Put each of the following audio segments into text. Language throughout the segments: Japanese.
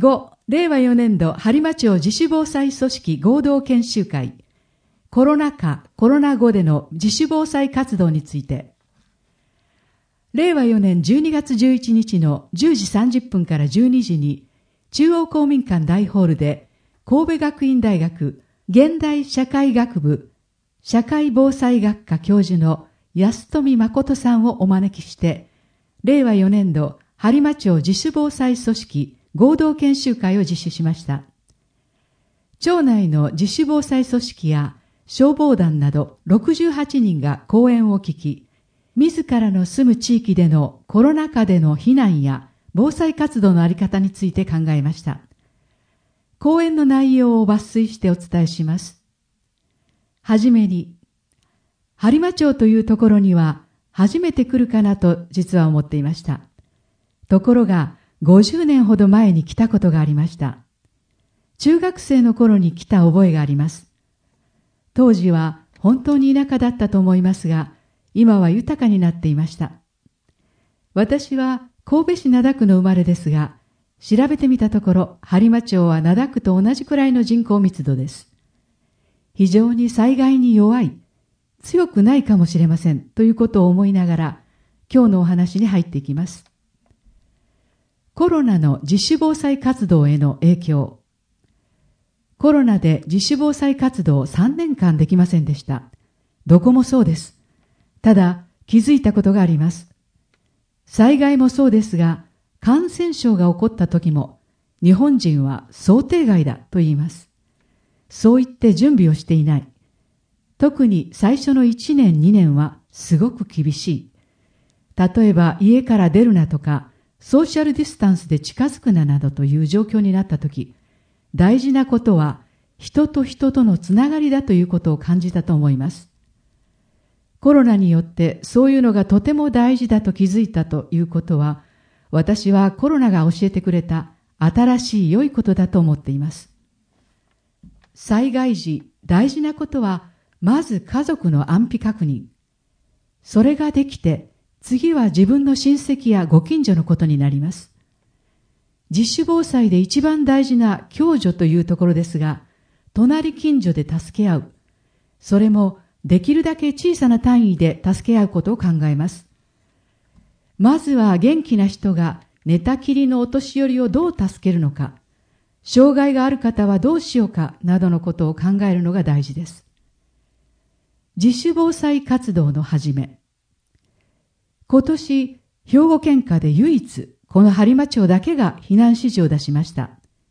5、令和4年度播磨町自主防災組織合同研修会、コロナ禍・コロナ後での自主防災活動について、令和4年12月11日の10時30分から12時に、中央公民館大ホールで、神戸学院大学現代社会学部社会防災学科教授の安富誠さんをお招きして、令和4年度播磨町自主防災組織合同研修会を実施しました。町内の自主防災組織や消防団など68人が講演を聞き、自らの住む地域でのコロナ禍での避難や防災活動のあり方について考えました。講演の内容を抜粋してお伝えします。はじめに、播磨町というところには初めて来るかなと実は思っていました。ところが50年ほど前に来たことがありました。中学生の頃に来た覚えがあります。当時は本当に田舎だったと思いますが、今は豊かになっていました。私は神戸市灘区の生まれですが、調べてみたところ、播磨町は灘区と同じくらいの人口密度です。非常に災害に弱い、強くないかもしれませんということを思いながら、今日のお話に入っていきます。コロナの自主防災活動への影響。コロナで自主防災活動を3年間できませんでした。どこもそうです。ただ、気づいたことがあります。災害もそうですが、感染症が起こった時も、日本人は想定外だと言います。そう言って準備をしていない。特に最初の1年2年はすごく厳しい。例えば家から出るなとか、ソーシャルディスタンスで近づくななどという状況になったとき、大事なことは人と人とのつながりだということを感じたと思います。コロナによってそういうのがとても大事だと気づいたということは、私はコロナが教えてくれた新しい良いことだと思っています。災害時、大事なことはまず家族の安否確認。それができて、次は自分の親戚やご近所のことになります。自主防災で一番大事な共助というところですが、隣近所で助け合う。それもできるだけ小さな単位で助け合うことを考えます。まずは元気な人が寝たきりのお年寄りをどう助けるのか、障害がある方はどうしようかなどのことを考えるのが大事です。自主防災活動の始め。今年、兵庫県下で唯一、この播磨町だけが避難指示を出しました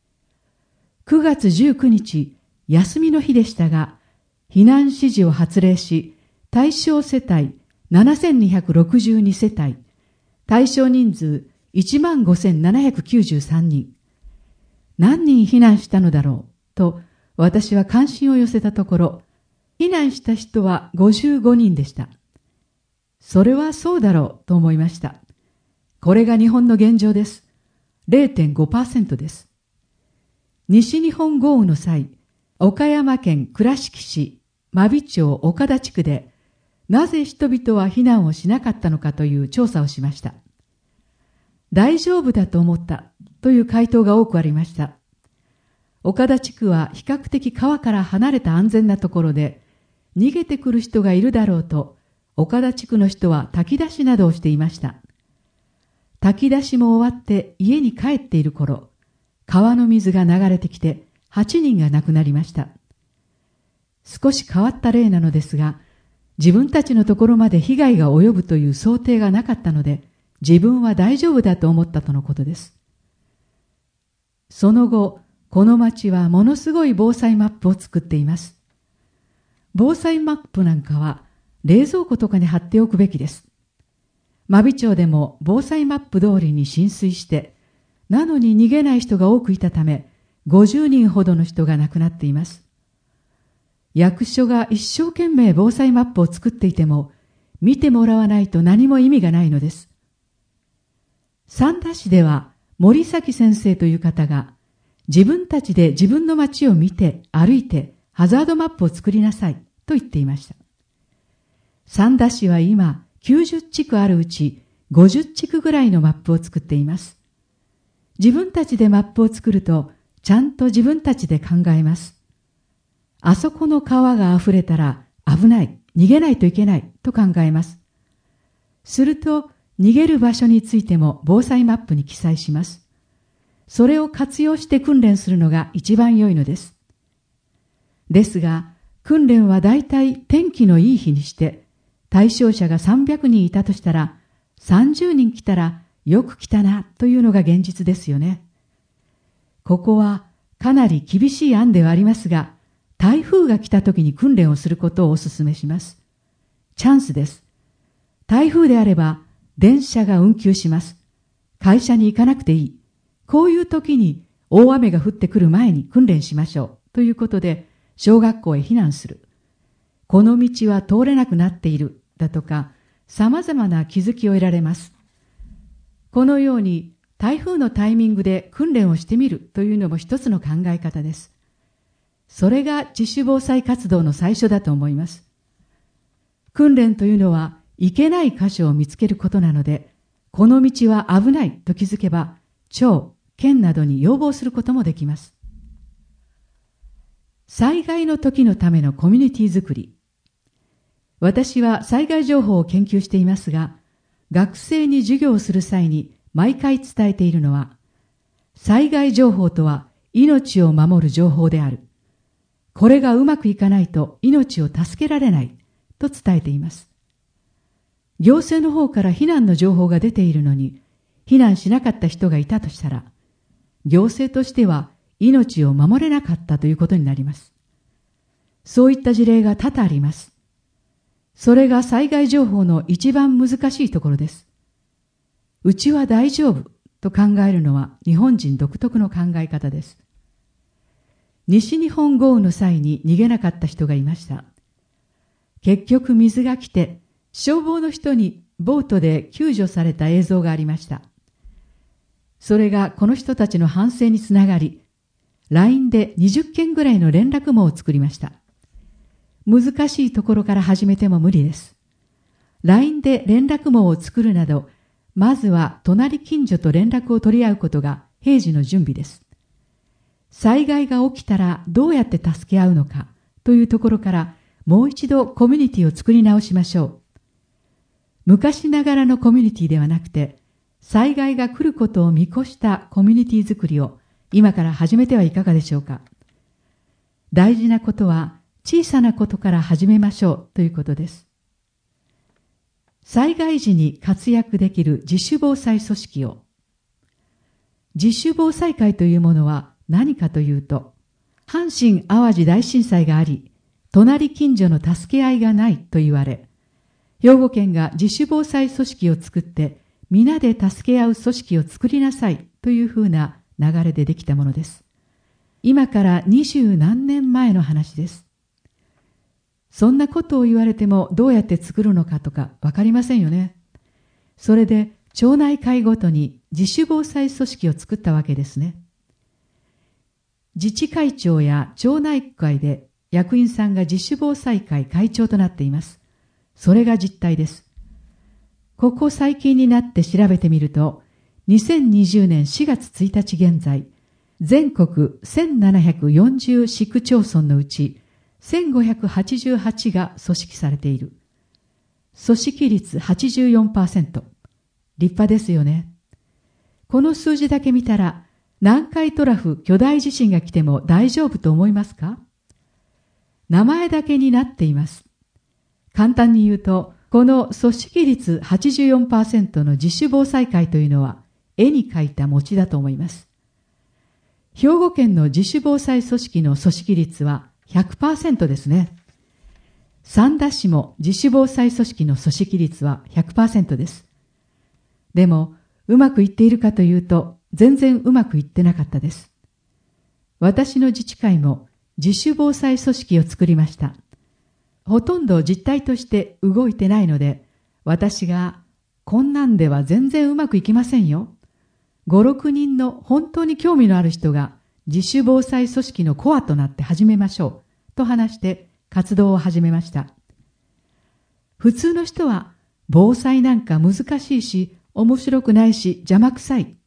。9月19日、休みの日でしたが、避難指示を発令し、対象世帯7262世帯、対象人数15,793人。何人避難したのだろうと私は関心を寄せたところ、避難した人は55人でした。それはそうだろうと思いました。これが日本の現状です。0.5% です。西日本豪雨の際、岡山県倉敷市真備町岡田地区で、なぜ人々は避難をしなかったのかという調査をしました。大丈夫だと思ったという回答が多くありました。岡田地区は比較的川から離れた安全なところで、逃げてくる人がいるだろうと、岡田地区の人は炊き出しなどをしていました。炊き出しも終わって家に帰っている頃、川の水が流れてきて8人が亡くなりました。少し変わった例なのですが、自分たちのところまで被害が及ぶという想定がなかったので、自分は大丈夫だと思ったとのことです。その後、この町はものすごい防災マップを作っています。防災マップなんかは冷蔵庫とかに貼っておくべきです。真備町でも防災マップ通りに浸水して、なのに逃げない人が多くいたため、50人ほどの人が亡くなっています。役所が一生懸命防災マップを作っていても、見てもらわないと何も意味がないのです。三田市では森崎先生という方が、自分たちで自分の町を見て歩いてハザードマップを作りなさいと言っていました。三田市は今90地区あるうち50地区ぐらいのマップを作っています。 自分たちでマップを作ると、ちゃんと自分たちで考えます。あそこの川があふれたら危ない、逃げないといけないと考えます。すると、逃げる場所についても防災マップに記載します。それを活用して訓練するのが一番良いのです。ですが、訓練はだいたい天気のいい日にして、対象者が300人いたとしたら、30人来たらよく来たなというのが現実ですよね。ここはかなり厳しい案ではありますが、台風が来た時に訓練をすることをお勧めします。チャンスです。台風であれば、電車が運休します。会社に行かなくていい。こういう時に大雨が降ってくる前に訓練しましょう。ということで、小学校へ避難する。この道は通れなくなっている。だとか、様々な気づきを得られます。このように、台風のタイミングで訓練をしてみるというのも一つの考え方です。それが自主防災活動の最初だと思います。訓練というのは、いけない箇所を見つけることなので、この道は危ないと気づけば、町、県などに要望することもできます。災害の時のためのコミュニティ作り。私は災害情報を研究していますが、学生に授業をする際に毎回伝えているのは、災害情報とは命を守る情報である。これがうまくいかないと命を助けられないと伝えています。行政の方から避難の情報が出ているのに、避難しなかった人がいたとしたら、行政としては命を守れなかったということになります。そういった事例が多々あります。それが災害情報の一番難しいところです。うちは大丈夫と考えるのは日本人独特の考え方です。西日本豪雨の際に逃げなかった人がいました。結局水が来て、消防の人にボートで救助された映像がありました。それがこの人たちの反省につながり、LINE で20件ぐらいの連絡網を作りました。難しいところから始めても無理です。LINE で連絡網を作るなど、まずは隣近所と連絡を取り合うことが平時の準備です。災害が起きたらどうやって助け合うのかというところからもう一度コミュニティを作り直しましょう。昔ながらのコミュニティではなくて、災害が来ることを見越したコミュニティ作りを今から始めてはいかがでしょうか。大事なことは小さなことから始めましょうということです。災害時に活躍できる自主防災組織を。自主防災会というものは何かというと、阪神・淡路大震災があり、隣近所の助け合いがないと言われ、兵庫県が自主防災組織を作って、皆で助け合う組織を作りなさいというふうな流れでできたものです。今から20何年前の話です。そんなことを言われてもどうやって作るのかとかわかりませんよね。それで町内会ごとに自主防災組織を作ったわけですね。自治会長や町内会で役員さんが自主防災会会長となっています。それが実態です。ここ最近になって調べてみると、2020年4月1日現在、全国1740市区町村のうち1588が組織されている。組織率 84%。立派ですよね。この数字だけ見たら、南海トラフ巨大地震が来ても大丈夫と思いますか？名前だけになっています。簡単に言うと、この組織率 84% の自主防災会というのは、絵に描いた餅だと思います。兵庫県の自主防災組織の組織率は 100% ですね。三田市も自主防災組織の組織率は 100% です。でも、うまくいっているかというと、全然うまくいってなかったです。私の自治会も自主防災組織を作りました。ほとんど実態として動いてないので、私が、こんなんでは全然うまくいきませんよ。5、6人の本当に興味のある人が自主防災組織のコアとなって始めましょう。と話して活動を始めました。普通の人は、防災なんか難しいし、面白くないし邪魔くさい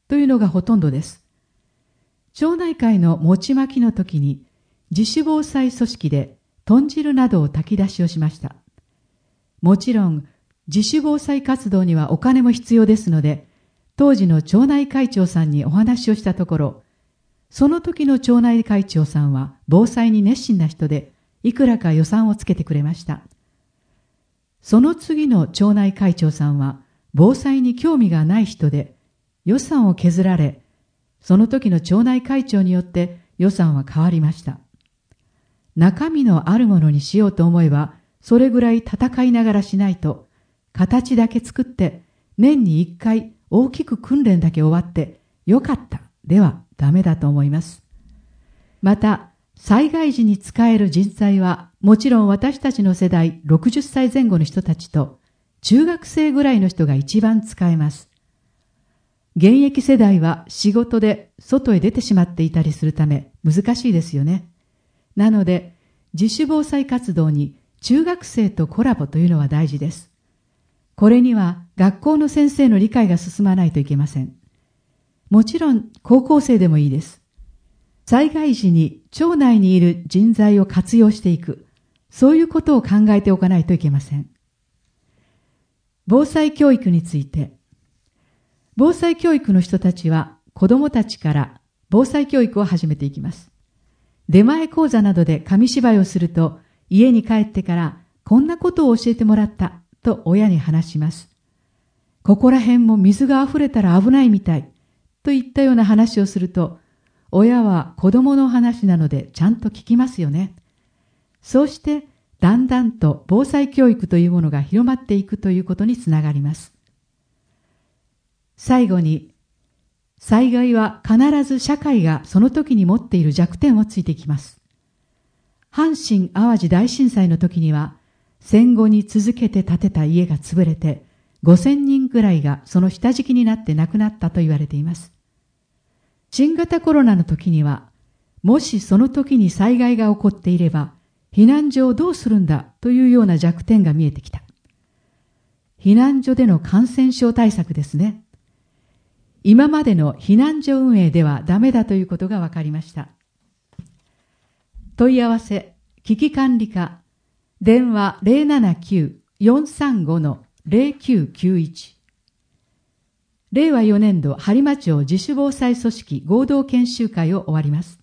というのがほとんどです。町内会の餅まきの時に自主防災組織で豚汁などを炊き出しをしました。もちろん自主防災活動にはお金も必要ですので、当時の町内会長さんにお話をしたところ、その時の町内会長さんは防災に熱心な人で、いくらか予算をつけてくれました。その次の町内会長さんは防災に興味がない人で、予算を削られ、その時の町内会長によって予算は変わりました。中身のあるものにしようと思えば、それぐらい戦いながらしないと、形だけ作って年に1回大きく訓練だけ終わってよかったではダメだと思います。また、災害時に使える人材はもちろん私たちの世代60歳前後の人たちと中学生ぐらいの人が一番使えます。現役世代は仕事で外へ出てしまっていたりするため難しいですよね。なので自主防災活動に中学生とコラボというのは大事です。これには学校の先生の理解が進まないといけません。もちろん高校生でもいいです。災害時に町内にいる人材を活用していく、そういうことを考えておかないといけません。防災教育について、防災教育の人たちは子どもたちから防災教育を始めていきます。出前講座などで紙芝居をすると、家に帰ってからこんなことを教えてもらったと親に話します。ここら辺も水が溢れたら危ないみたいといったような話をすると、親は子供の話なのでちゃんと聞きますよね。そうしてだんだんと防災教育というものが広まっていくということにつながります。最後に、災害は必ず社会がその時に持っている弱点をついてきます。阪神・淡路大震災の時には、戦後に続けて建てた家が潰れて、5000人くらいがその下敷きになって亡くなったと言われています。新型コロナの時には、もしその時に災害が起こっていれば、避難所をどうするんだというような弱点が見えてきた。避難所での感染症対策ですね。今までの避難所運営ではダメだということが分かりました。問い合わせ、危機管理課、電話 079-435-0991。令和4年度播磨町自主防災組織合同研修会を終わります。